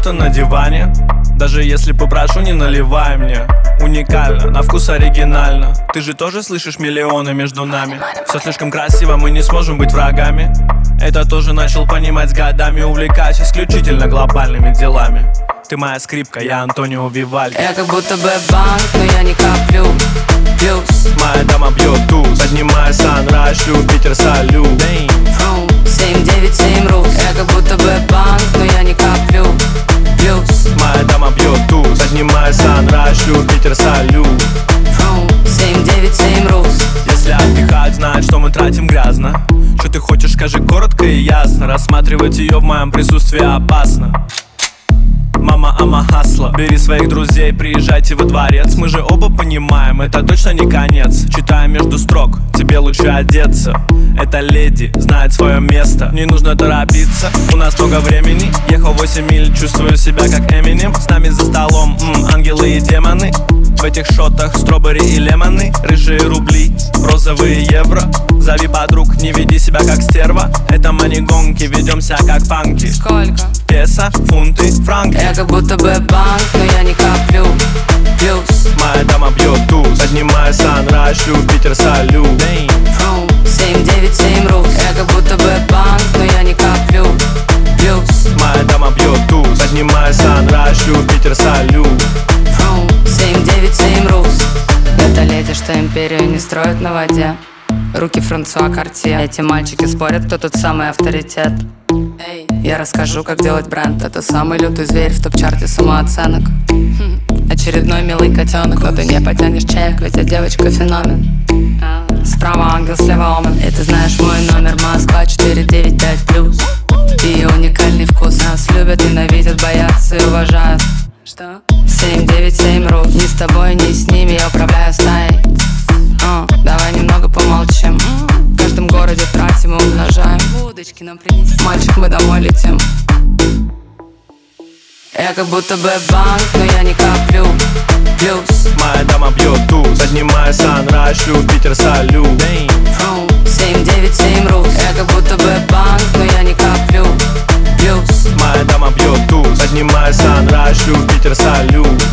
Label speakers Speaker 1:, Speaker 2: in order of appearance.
Speaker 1: будто на диване. Даже если попрошу, не наливай мне. Уникально, на вкус оригинально. Ты же тоже слышишь миллионы между нами. Все слишком красиво, мы не сможем быть врагами. Это тоже начал понимать с годами. Увлекаюсь исключительно глобальными делами. Ты моя скрипка, я Антонио Вивальди.
Speaker 2: Я как будто бы банк, но я не коплю плюс.
Speaker 1: Моя дама бьет туз, поднимая санрайз, шлю Питер, салют.
Speaker 2: 797 рус. Я как будто бы банк, но я не коплю плюс.
Speaker 1: Моя дама бьет туз, поднимая санрайз, шлю Питер, салют.
Speaker 2: 797 рус.
Speaker 1: Если отдыхать, знать, что мы тратим грязно. Что ты хочешь, скажи коротко и ясно. Рассматривать ее в моем присутствии опасно. Мама, ама, хасла. Бери своих друзей, приезжайте во дворец. Мы же оба понимаем, это точно не конец. Читая между строк, тебе лучше одеться. Эта леди знает свое место. Не нужно торопиться, у нас много времени. Ехал 8 миль, чувствую себя как Эминем. С нами за столом ангелы и демоны. В этих шотах стробери и лемоны. Рыжие рубли, розовые евро. Зови подруг, не веди себя как стерва. Это мани-гонки, ведемся как панки.
Speaker 2: Сколько?
Speaker 1: Песо, фунты, франки.
Speaker 2: Я как будто бы банк, но я не коплю плюс.
Speaker 1: Моя дама бьет туз, поднимая санрайз, шлю Питер, салют.
Speaker 2: 797 рус. Я как будто бы банк, но я не коплю плюс.
Speaker 1: Моя дама бьет туз, поднимая санрайз, шлю Питер, салют.
Speaker 2: 797 рус. Это леди, что империю не строит на воде. Руки Франсуа Картье. Эти мальчики спорят, кто тут самый авторитет. Я расскажу, как делать бренд. Это самый лютый зверь в топ-чарте самооценок. Очередной милый котенок, но ты не потянешь чек, ведь я девочка феномен. Справа ангел, слева омен. И ты знаешь мой номер, Москва 495+. И уникальный вкус. Нас любят, ненавидят, боятся и уважают. Что? 797 рус. Ни с тобой, ни с ними, я управляю стаей. Давай немного помолчим. В каждом городе тратим и умножаем. Удочки нам принеси. Мальчик, мы домой летим. Я как будто бы банк, но я не коплю плюс.
Speaker 1: Моя дама бьет туз, поднимая санрайз, шлю Питер, салют.
Speaker 2: 797 рус. Я как будто бы банк, но я не коплю плюс.
Speaker 1: Моя дама бьет туз, поднимая санрайз, шлю Питер, салют.